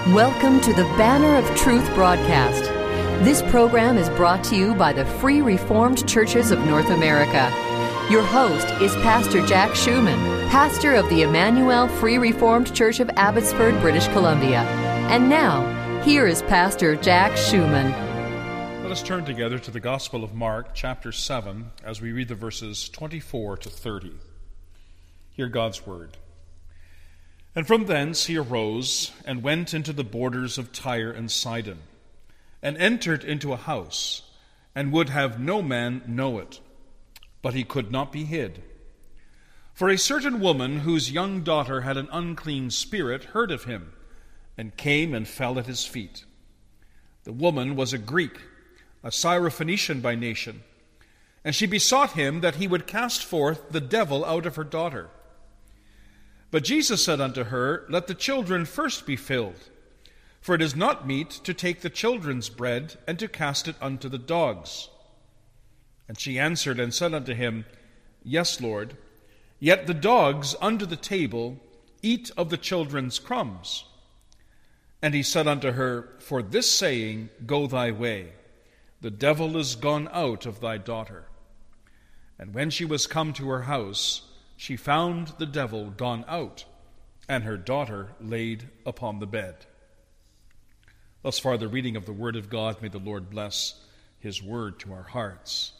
Welcome to the Banner of Truth broadcast. This program is brought to you by the Free Reformed Churches of North America. Your host is Pastor Jack Schumann, pastor of the Emmanuel Free Reformed Church of Abbotsford, British Columbia. And now, here is Pastor Jack Schumann. Let us turn together to the Gospel of Mark, chapter 7, as we read the verses 24 to 30. Hear God's word. And from thence he arose and went into the borders of Tyre and Sidon, and entered into a house, and would have no man know it. But he could not be hid. For a certain woman whose young daughter had an unclean spirit heard of him, and came and fell at his feet. The woman was a Greek, a Syrophoenician by nation, and she besought him that he would cast forth the devil out of her daughter. But Jesus said unto her, Let the children first be filled, for it is not meet to take the children's bread and to cast it unto the dogs. And she answered and said unto him, Yes, Lord, yet the dogs under the table eat of the children's crumbs. And he said unto her, For this saying, go thy way, the devil is gone out of thy daughter. And when she was come to her house, she found the devil gone out, and her daughter laid upon the bed. Thus far the reading of the Word of God. May the Lord bless His Word to our hearts.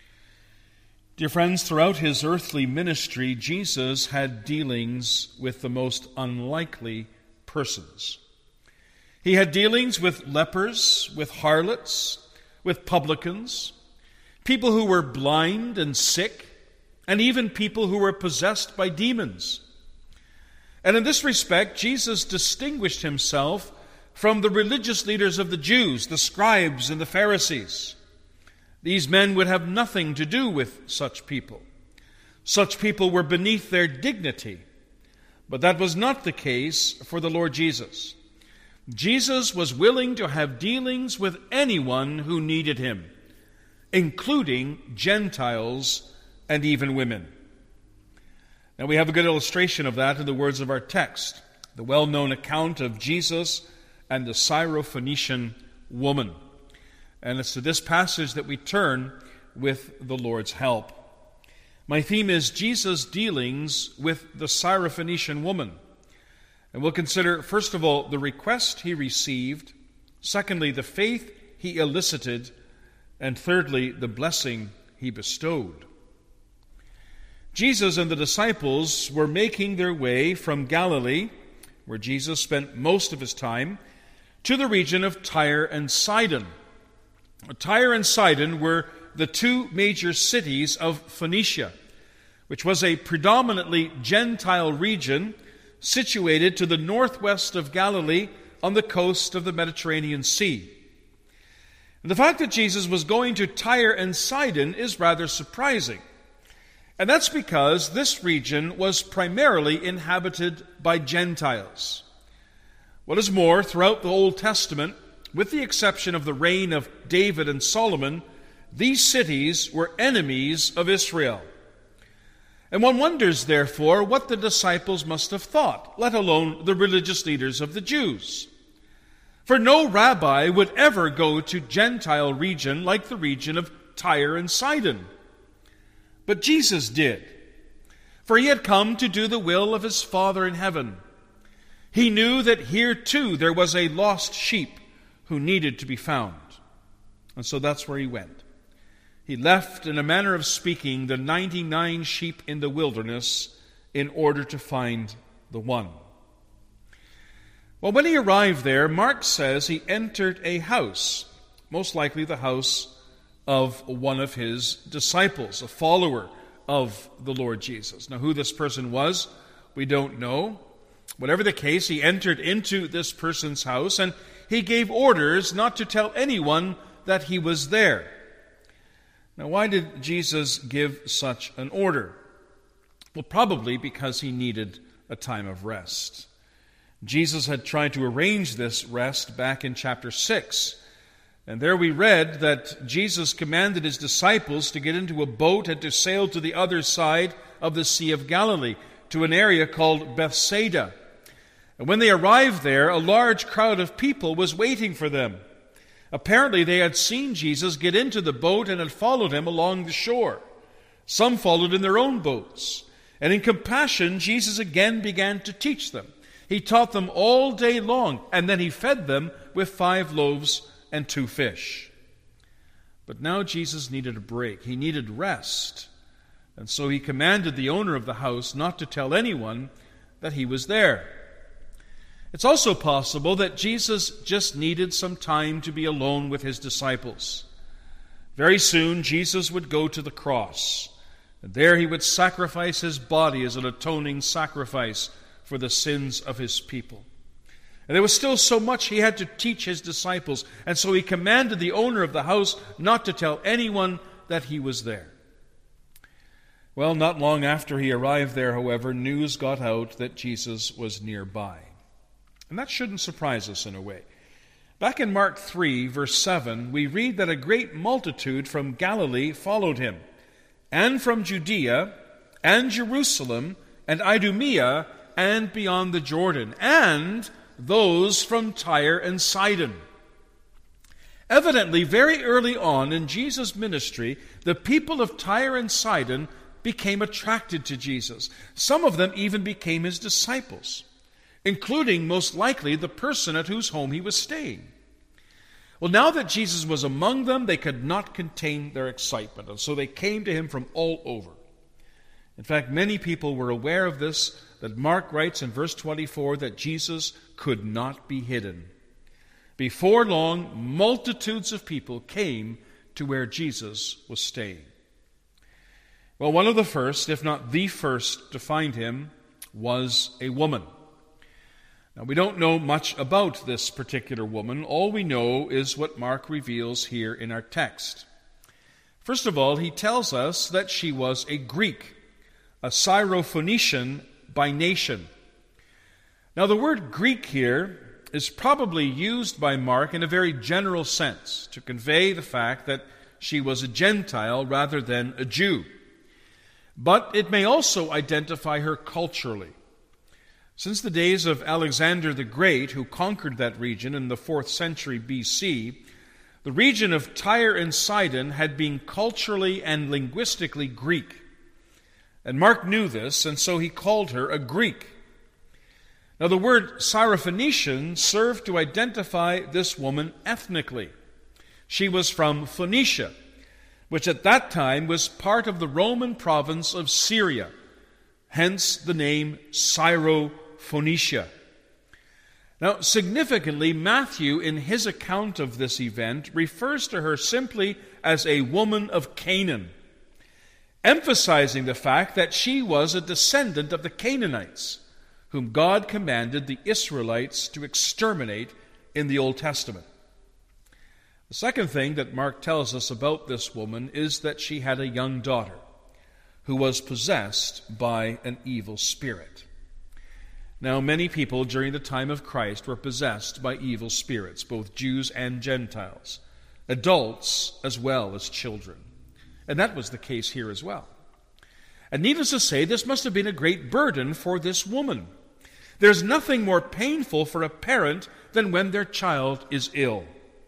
Dear friends, throughout His earthly ministry, Jesus had dealings with the most unlikely persons. He had dealings with lepers, with harlots, with publicans, people who were blind and sick, and even people who were possessed by demons. And in this respect, Jesus distinguished himself from the religious leaders of the Jews, the scribes and the Pharisees. These men would have nothing to do with such people. Such people were beneath their dignity. But that was not the case for the Lord Jesus. Jesus was willing to have dealings with anyone who needed him, including Gentiles and even women. Now we have a good illustration of that in the words of our text, the well-known account of Jesus and the Syrophoenician woman. And it's to this passage that we turn with the Lord's help. My theme is Jesus' dealings with the Syrophoenician woman. And we'll consider, first of all, the request he received, secondly, the faith he elicited, and thirdly, the blessing he bestowed. Jesus and the disciples were making their way from Galilee, where Jesus spent most of his time, to the region of Tyre and Sidon. Tyre and Sidon were the two major cities of Phoenicia, which was a predominantly Gentile region situated to the northwest of Galilee on the coast of the Mediterranean Sea. And the fact that Jesus was going to Tyre and Sidon is rather surprising. And that's because this region was primarily inhabited by Gentiles. What is more, throughout the Old Testament, with the exception of the reign of David and Solomon, these cities were enemies of Israel. And one wonders, therefore, what the disciples must have thought, let alone the religious leaders of the Jews. For no rabbi would ever go to Gentile region like the region of Tyre and Sidon. But Jesus did, for he had come to do the will of his Father in heaven. He knew that here too there was a lost sheep who needed to be found. And so that's where he went. He left, in a manner of speaking, the 99 sheep in the wilderness in order to find the one. Well, when he arrived there, Mark says he entered a house, most likely the house of one of his disciples, a follower of the Lord Jesus. Now, who this person was, we don't know. Whatever the case, he entered into this person's house, and he gave orders not to tell anyone that he was there. Now, why did Jesus give such an order? Well, probably because he needed a time of rest. Jesus had tried to arrange this rest back in chapter 6. And there we read that Jesus commanded his disciples to get into a boat and to sail to the other side of the Sea of Galilee, to an area called Bethsaida. And when they arrived there, a large crowd of people was waiting for them. Apparently, they had seen Jesus get into the boat and had followed him along the shore. Some followed in their own boats. And in compassion, Jesus again began to teach them. He taught them all day long, and then he fed them with 5 loaves and 2 fish. But now Jesus needed a break. He needed rest. And so he commanded the owner of the house not to tell anyone that he was there. It's also possible that Jesus just needed some time to be alone with his disciples. Very soon, Jesus would go to the cross, and there he would sacrifice his body as an atoning sacrifice for the sins of his people. And there was still so much he had to teach his disciples, and so he commanded the owner of the house not to tell anyone that he was there. Well, not long after he arrived there, however, news got out that Jesus was nearby. And that shouldn't surprise us in a way. Back in Mark 3, verse 7, we read that a great multitude from Galilee followed him, and from Judea, and Jerusalem, and Idumea, and beyond the Jordan, and those from Tyre and Sidon. Evidently, very early on in Jesus' ministry, the people of Tyre and Sidon became attracted to Jesus. Some of them even became his disciples, including, most likely, the person at whose home he was staying. Well, now that Jesus was among them, they could not contain their excitement, and so they came to him from all over. In fact, many people were aware of this, that Mark writes in verse 24 that Jesus could not be hidden. Before long, multitudes of people came to where Jesus was staying. Well, one of the first, if not the first, to find him was a woman. Now, we don't know much about this particular woman. All we know is what Mark reveals here in our text. First of all, he tells us that she was a Greek, a Syrophoenician by nation. Now, the word Greek here is probably used by Mark in a very general sense to convey the fact that she was a Gentile rather than a Jew. But it may also identify her culturally. Since the days of Alexander the Great, who conquered that region in the 4th century BC, the region of Tyre and Sidon had been culturally and linguistically Greek. And Mark knew this, and so he called her a Greek. Now, the word Syrophoenician served to identify this woman ethnically. She was from Phoenicia, which at that time was part of the Roman province of Syria, hence the name Syrophoenicia. Now, significantly, Matthew, in his account of this event, refers to her simply as a woman of Canaan, emphasizing the fact that she was a descendant of the Canaanites, whom God commanded the Israelites to exterminate in the Old Testament. The second thing that Mark tells us about this woman is that she had a young daughter who was possessed by an evil spirit. Now, many people during the time of Christ were possessed by evil spirits, both Jews and Gentiles, adults as well as children. And that was the case here as well. And needless to say, this must have been a great burden for this woman. There's nothing more painful for a parent than when their child is ill.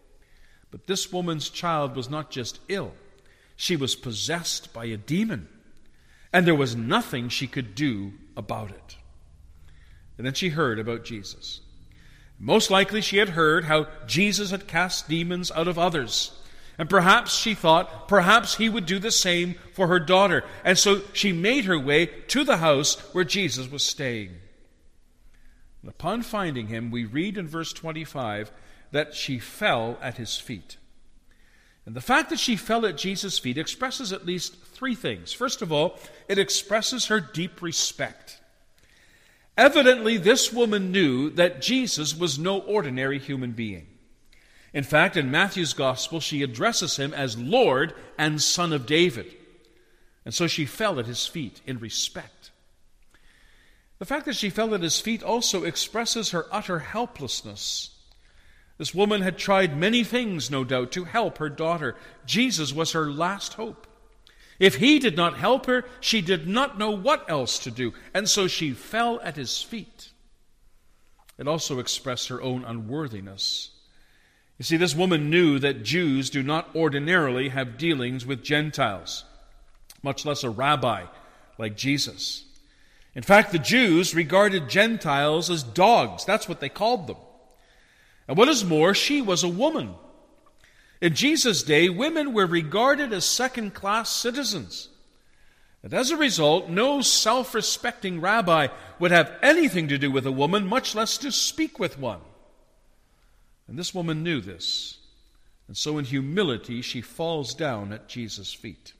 But this woman's child was not just ill. She was possessed by a demon. And there was nothing she could do about it. And then she heard about Jesus. Most likely she had heard how Jesus had cast demons out of others. And perhaps she thought, perhaps he would do the same for her daughter. And so she made her way to the house where Jesus was staying. And upon finding him, we read in verse 25 that she fell at his feet. And the fact that she fell at Jesus' feet expresses at least 3 things. First of all, it expresses her deep respect. Evidently, this woman knew that Jesus was no ordinary human being. In fact, in Matthew's Gospel, she addresses him as Lord and Son of David. And so she fell at his feet in respect. The fact that she fell at his feet also expresses her utter helplessness. This woman had tried many things, no doubt, to help her daughter. Jesus was her last hope. If he did not help her, she did not know what else to do, and so she fell at his feet. It also expressed her own unworthiness. You see, this woman knew that Jews do not ordinarily have dealings with Gentiles, much less a rabbi like Jesus. In fact, the Jews regarded Gentiles as dogs. That's what they called them. And what is more, she was a woman. In Jesus' day, women were regarded as second-class citizens. And as a result, no self-respecting rabbi would have anything to do with a woman, much less to speak with one. And this woman knew this. And so in humility, she falls down at Jesus' feet.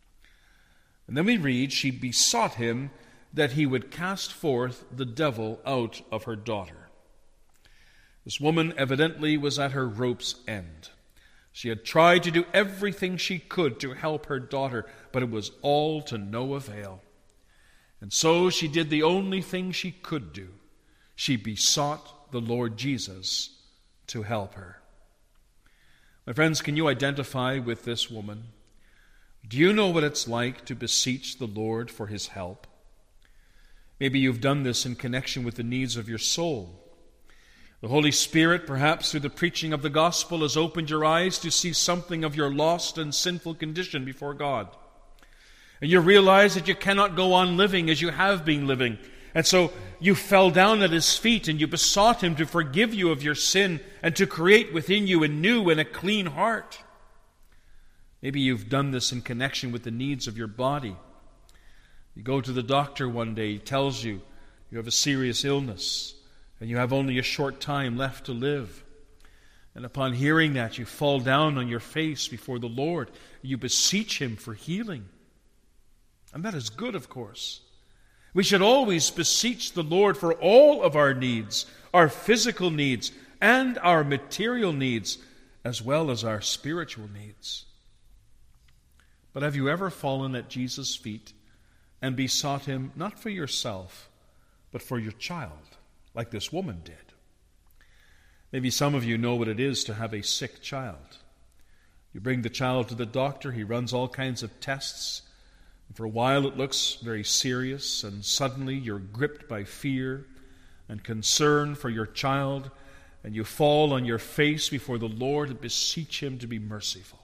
And then we read, she besought him that he would cast forth the devil out of her daughter. This woman evidently was at her rope's end. She had tried to do everything she could to help her daughter, but it was all to no avail. And so she did the only thing she could do. She besought the Lord Jesus to help her. My friends, can you identify with this woman? Do you know what it's like to beseech the Lord for his help? Maybe you've done this in connection with the needs of your soul. The Holy Spirit, perhaps through the preaching of the gospel, has opened your eyes to see something of your lost and sinful condition before God. And you realize that you cannot go on living as you have been living. And so you fell down at his feet and you besought him to forgive you of your sin and to create within you a new and a clean heart. Maybe you've done this in connection with the needs of your body. You go to the doctor one day, he tells you you have a serious illness and you have only a short time left to live. And upon hearing that, you fall down on your face before the Lord. You beseech him for healing. And that is good, of course. We should always beseech the Lord for all of our needs, our physical needs and our material needs, as well as our spiritual needs. But have you ever fallen at Jesus' feet and besought him not for yourself, but for your child, like this woman did? Maybe some of you know what it is to have a sick child. You bring the child to the doctor, he runs all kinds of tests. And for a while it looks very serious, and suddenly you're gripped by fear and concern for your child, and you fall on your face before the Lord and beseech him to be merciful.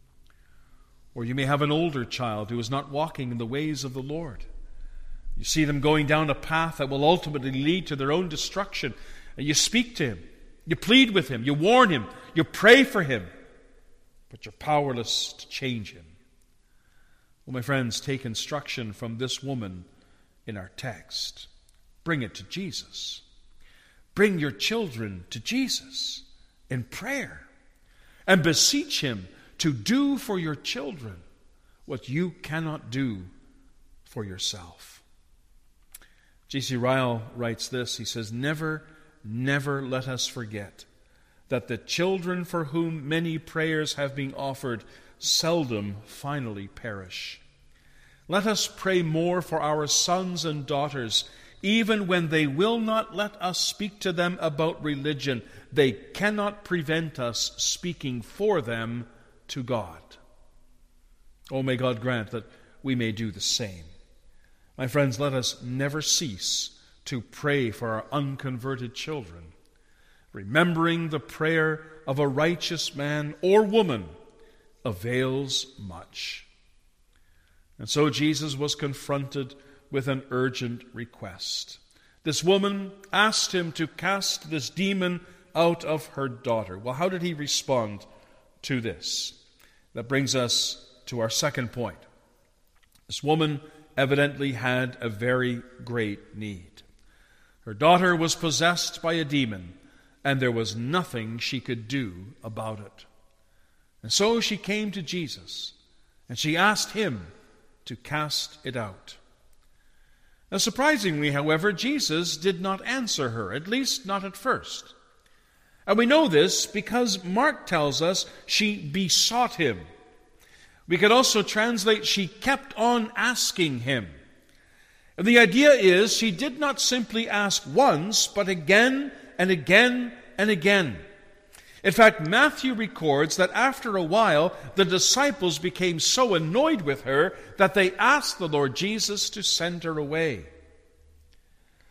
Or you may have an older child who is not walking in the ways of the Lord. You see them going down a path that will ultimately lead to their own destruction, and you speak to him, you plead with him, you warn him, you pray for him, but you're powerless to change him. Well, my friends, take instruction from this woman in our text. Bring it to Jesus. Bring your children to Jesus in prayer and beseech him to do for your children what you cannot do for yourself. J.C. Ryle writes this. He says, never let us forget that the children for whom many prayers have been offered seldom finally perish. Let us pray more for our sons and daughters, even when they will not let us speak to them about religion. They cannot prevent us speaking for them to God. Oh, may God grant that we may do the same. My friends, let us never cease to pray for our unconverted children, remembering the prayer of a righteous man or woman avails much. And so Jesus was confronted with an urgent request. This woman asked him to cast this demon out of her daughter. Well, how did he respond to this? That brings us to our second point. This woman evidently had a very great need. Her daughter was possessed by a demon, and there was nothing she could do about it. And so she came to Jesus, and she asked him to cast it out. Now, surprisingly, however, Jesus did not answer her, at least not at first. And we know this because Mark tells us she besought him. We could also translate, she kept on asking him. And the idea is she did not simply ask once, but again and again and again. In fact, Matthew records that after a while, the disciples became so annoyed with her that they asked the Lord Jesus to send her away.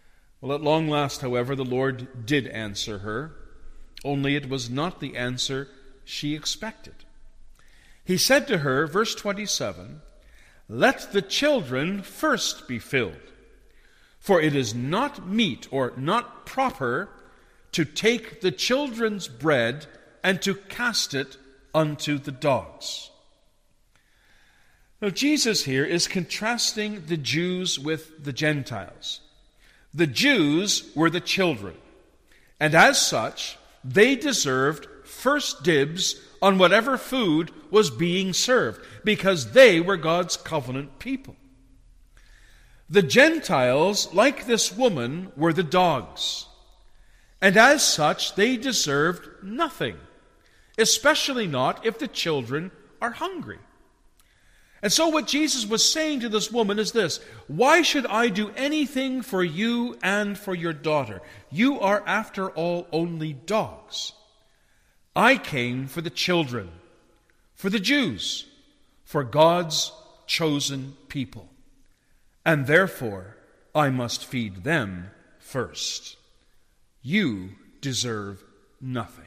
Well, at long last, however, the Lord did answer her, only it was not the answer she expected. He said to her, verse 27, "Let the children first be filled, for it is not meet or not proper to take the children's bread and to cast it unto the dogs." Now, Jesus here is contrasting the Jews with the Gentiles. The Jews were the children, and as such, they deserved first dibs on whatever food was being served, because they were God's covenant people. The Gentiles, like this woman, were the dogs, and as such, they deserved nothing, especially not if the children are hungry. And so what Jesus was saying to this woman is this: why should I do anything for you and for your daughter? You are, after all, only dogs. I came for the children, for the Jews, for God's chosen people. And therefore, I must feed them first. You deserve nothing.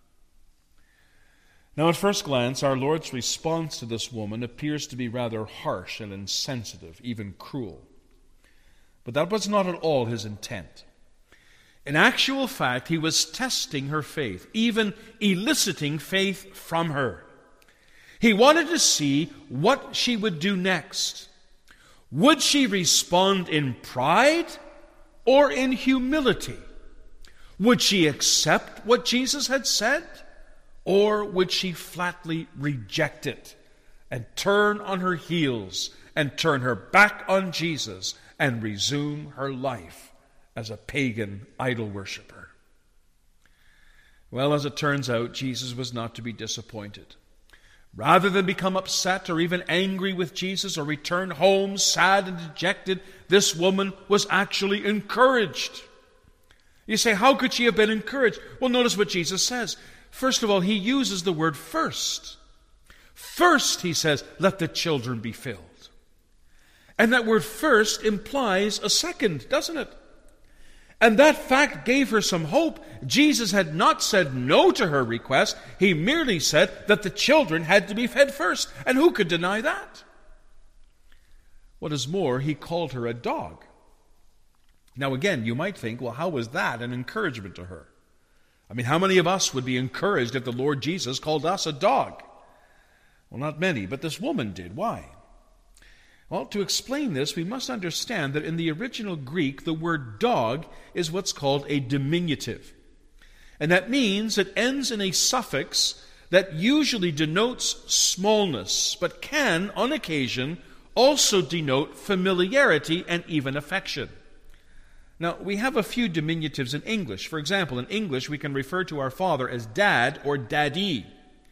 Now, at first glance, our Lord's response to this woman appears to be rather harsh and insensitive, even cruel. But that was not at all his intent. In actual fact, he was testing her faith, even eliciting faith from her. He wanted to see what she would do next. Would she respond in pride or in humility? Would she accept what Jesus had said? Or would she flatly reject it and turn on her heels and turn her back on Jesus and resume her life as a pagan idol worshiper? Well, as it turns out, Jesus was not to be disappointed. Rather than become upset or even angry with Jesus or return home sad and dejected, this woman was actually encouraged. You say, how could she have been encouraged? Well, notice what Jesus says. First of all, he uses the word first. First, he says, let the children be filled. And that word first implies a second, doesn't it? And that fact gave her some hope. Jesus had not said no to her request. He merely said that the children had to be fed first. And who could deny that? What is more, he called her a dog. Now again, you might think, well, how was that an encouragement to her? I mean, how many of us would be encouraged if the Lord Jesus called us a dog? Well, not many, but this woman did. Why? Well, to explain this, we must understand that in the original Greek, the word dog is what's called a diminutive. And that means it ends in a suffix that usually denotes smallness, but can, on occasion, also denote familiarity and even affection. Now, we have a few diminutives in English. For example, in English, we can refer to our father as dad or daddy.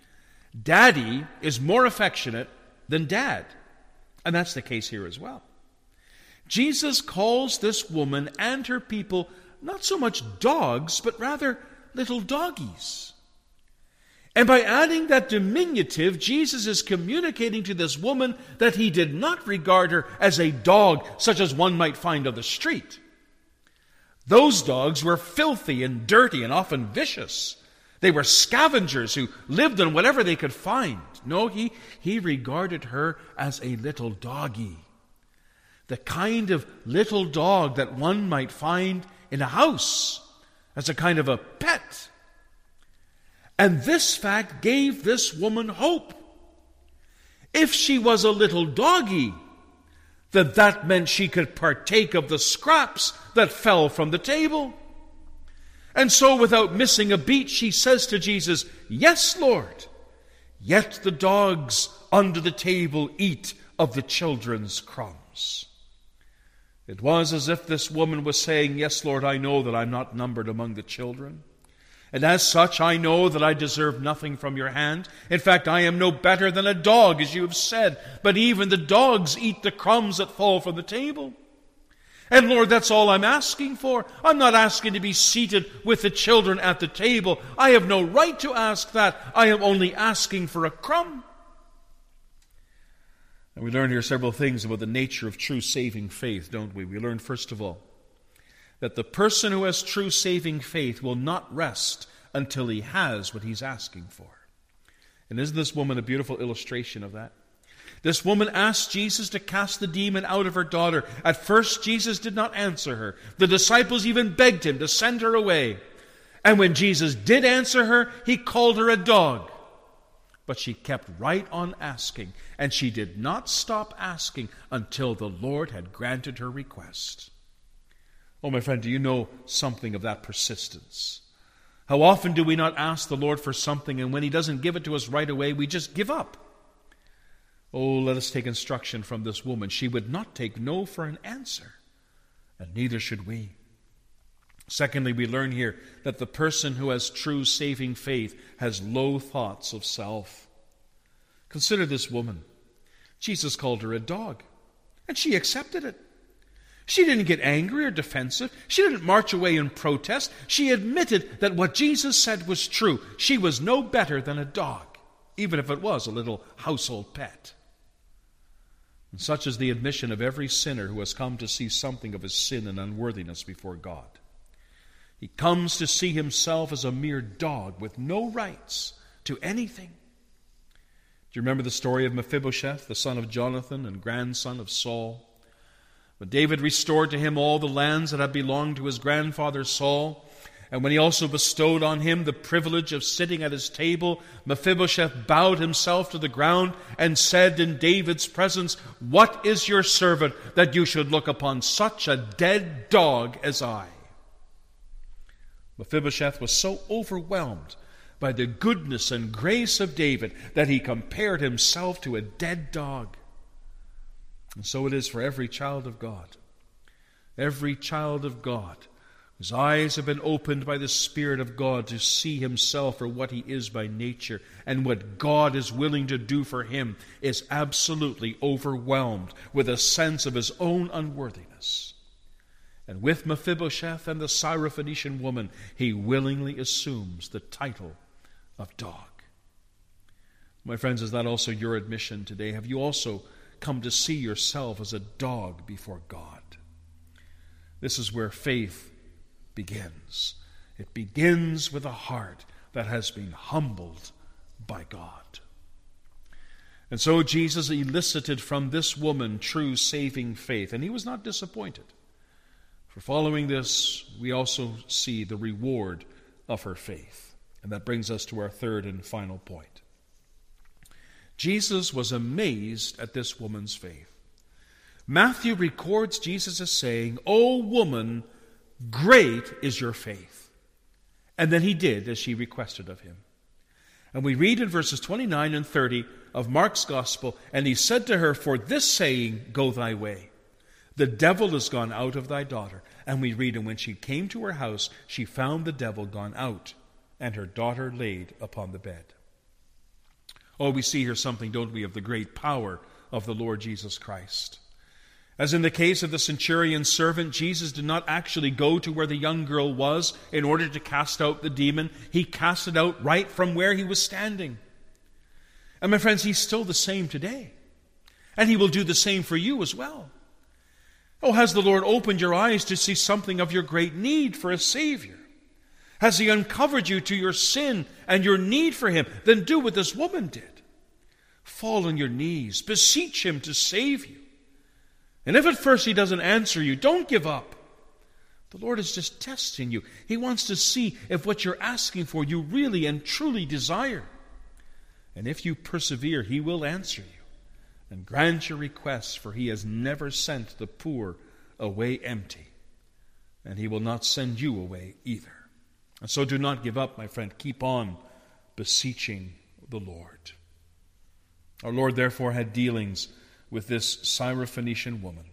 Daddy is more affectionate than dad. And that's the case here as well. Jesus calls this woman and her people not so much dogs, but rather little doggies. And by adding that diminutive, Jesus is communicating to this woman that he did not regard her as a dog such as one might find on the street. Those dogs were filthy and dirty and often vicious. They were scavengers who lived on whatever they could find. No, he regarded her as a little doggy. The kind of little dog that one might find in a house as a kind of a pet. And this fact gave this woman hope. If she was a little doggy, that meant she could partake of the scraps that fell from the table. And so, without missing a beat, she says to Jesus, "Yes, Lord, yet the dogs under the table eat of the children's crumbs." It was as if this woman was saying, "Yes, Lord, I know that I'm not numbered among the children. And as such, I know that I deserve nothing from your hand. In fact, I am no better than a dog, as you have said. But even the dogs eat the crumbs that fall from the table. And Lord, that's all I'm asking for. I'm not asking to be seated with the children at the table. I have no right to ask that. I am only asking for a crumb." And we learn here several things about the nature of true saving faith, don't we? We learn, first of all, that the person who has true saving faith will not rest until he has what he's asking for. And isn't this woman a beautiful illustration of that? This woman asked Jesus to cast the demon out of her daughter. At first, Jesus did not answer her. The disciples even begged him to send her away. And when Jesus did answer her, he called her a dog. But she kept right on asking, and she did not stop asking until the Lord had granted her request. Oh, my friend, do you know something of that persistence? How often do we not ask the Lord for something, and when he doesn't give it to us right away, we just give up? Oh, let us take instruction from this woman. She would not take no for an answer, and neither should we. Secondly, we learn here that the person who has true saving faith has low thoughts of self. Consider this woman. Jesus called her a dog, and she accepted it. She didn't get angry or defensive. She didn't march away in protest. She admitted that what Jesus said was true. She was no better than a dog, even if it was a little household pet. And such is the admission of every sinner who has come to see something of his sin and unworthiness before God. He comes to see himself as a mere dog with no rights to anything. Do you remember the story of Mephibosheth, the son of Jonathan and grandson of Saul? When David restored to him all the lands that had belonged to his grandfather Saul, and when he also bestowed on him the privilege of sitting at his table, Mephibosheth bowed himself to the ground and said in David's presence, "What is your servant that you should look upon such a dead dog as I?" Mephibosheth was so overwhelmed by the goodness and grace of David that he compared himself to a dead dog. And so it is for every child of God. Every child of God whose eyes have been opened by the Spirit of God to see himself for what he is by nature and what God is willing to do for him is absolutely overwhelmed with a sense of his own unworthiness. And with Mephibosheth and the Syrophoenician woman, he willingly assumes the title of dog. My friends, is that also your admission today? Have you also come to see yourself as a dog before God? This is where faith begins. It begins with a heart that has been humbled by God. And so Jesus elicited from this woman true saving faith, and he was not disappointed. For following this, we also see the reward of her faith. And that brings us to our third and final point. Jesus was amazed at this woman's faith. Matthew records Jesus as saying, "O woman, great is your faith." And then he did as she requested of him. And we read in verses 29 and 30 of Mark's Gospel, "And he said to her, for this saying, go thy way. The devil is gone out of thy daughter." And we read, "And when she came to her house, she found the devil gone out, and her daughter laid upon the bed." Oh, we see here something, don't we, of the great power of the Lord Jesus Christ. As in the case of the centurion's servant, Jesus did not actually go to where the young girl was in order to cast out the demon. He cast it out right from where he was standing. And my friends, he's still the same today. And he will do the same for you as well. Oh, has the Lord opened your eyes to see something of your great need for a Savior? Has he uncovered you to your sin and your need for him? Then do what this woman did. Fall on your knees. Beseech him to save you. And if at first he doesn't answer you, don't give up. The Lord is just testing you. He wants to see if what you're asking for you really and truly desire. And if you persevere, he will answer you and grant your requests, for he has never sent the poor away empty. And he will not send you away either. And so do not give up, my friend. Keep on beseeching the Lord. Our Lord therefore had dealings with this Syrophoenician woman.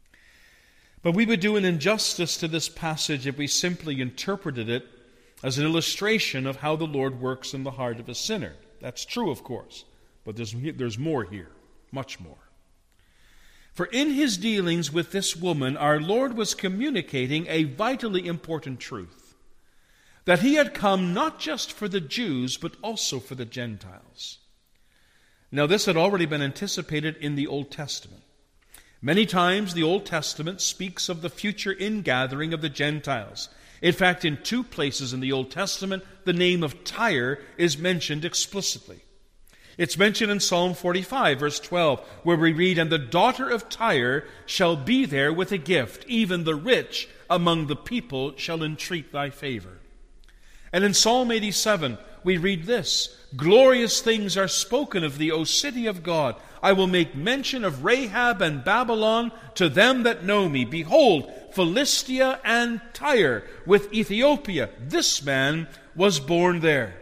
But we would do an injustice to this passage if we simply interpreted it as an illustration of how the Lord works in the heart of a sinner. That's true, of course, but there's more here, much more. For in his dealings with this woman, our Lord was communicating a vitally important truth, that he had come not just for the Jews, but also for the Gentiles. Now, this had already been anticipated in the Old Testament. Many times the Old Testament speaks of the future ingathering of the Gentiles. In fact, in 2 places in the Old Testament, the name of Tyre is mentioned explicitly. It's mentioned in Psalm 45, verse 12, where we read, "And the daughter of Tyre shall be there with a gift, even the rich among the people shall entreat thy favor." And in Psalm 87, we read this, "Glorious things are spoken of thee, O city of God. I will make mention of Rahab and Babylon to them that know me. Behold, Philistia and Tyre with Ethiopia. This man was born there.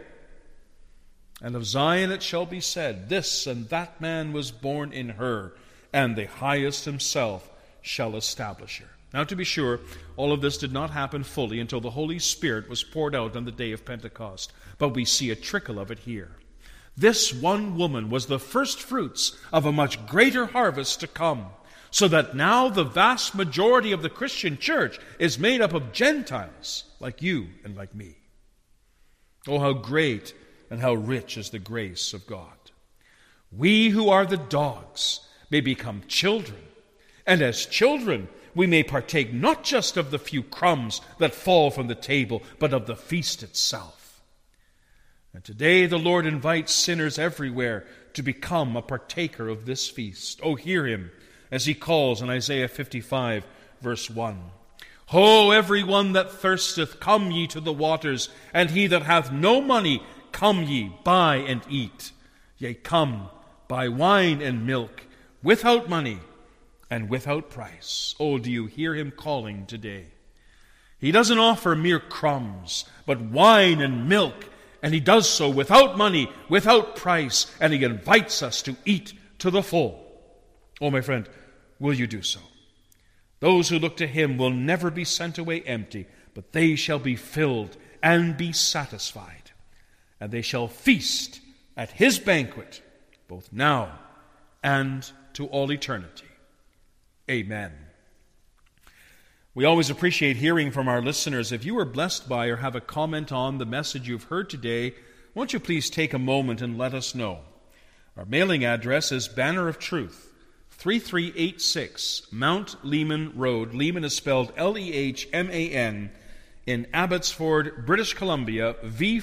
And of Zion it shall be said, this and that man was born in her, and the highest himself shall establish her." Now, to be sure, all of this did not happen fully until the Holy Spirit was poured out on the day of Pentecost, but we see a trickle of it here. This one woman was the first fruits of a much greater harvest to come, so that now the vast majority of the Christian church is made up of Gentiles like you and like me. Oh, how great and how rich is the grace of God. We who are the dogs may become children, and as children we may partake not just of the few crumbs that fall from the table, but of the feast itself. And today the Lord invites sinners everywhere to become a partaker of this feast. Oh, hear him as he calls in Isaiah 55, verse 1. "Ho, every one that thirsteth, come ye to the waters, and he that hath no money, come ye, buy and eat. Yea, come, buy wine and milk, without money and without price." Oh, do you hear him calling today? He doesn't offer mere crumbs, but wine and milk, and he does so without money, without price, and he invites us to eat to the full. Oh, my friend, will you do so? Those who look to him will never be sent away empty, but they shall be filled and be satisfied, and they shall feast at his banquet, both now and to all eternity. Amen. We always appreciate hearing from our listeners. If you were blessed by or have a comment on the message you've heard today, won't you please take a moment and let us know? Our mailing address is Banner of Truth, 3386 Mount Lehman Road. Lehman is spelled Lehman, in Abbotsford, British Columbia,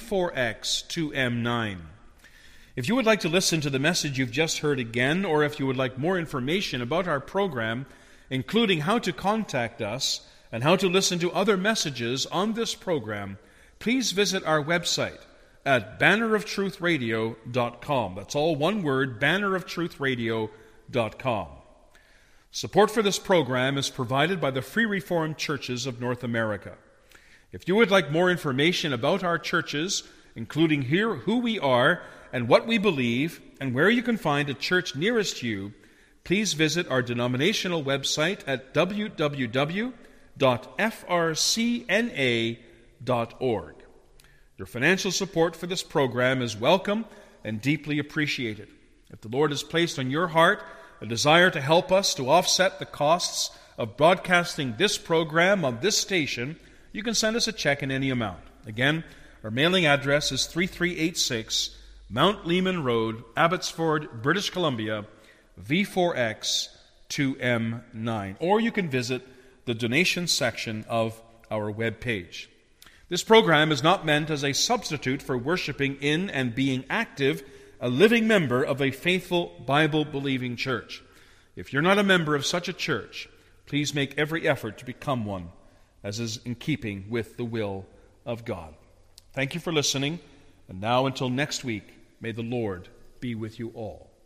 V4X2M9. If you would like to listen to the message you've just heard again, or if you would like more information about our program, including how to contact us and how to listen to other messages on this program, please visit our website at banneroftruthradio.com. That's all one word, banneroftruthradio.com. Support for this program is provided by the Free Reformed Churches of North America. If you would like more information about our churches, including here who we are and what we believe, and where you can find a church nearest you, please visit our denominational website at www.frcna.org. Your financial support for this program is welcome and deeply appreciated. If the Lord has placed on your heart a desire to help us to offset the costs of broadcasting this program on this station, you can send us a check in any amount. Again, our mailing address is 3386 Mount Lehman Road, Abbotsford, British Columbia, V4X2M9. Or you can visit the donation section of our web page. This program is not meant as a substitute for worshiping in and being active, a living member of a faithful, Bible-believing church. If you're not a member of such a church, please make every effort to become one, as is in keeping with the will of God. Thank you for listening, and now until next week, may the Lord be with you all.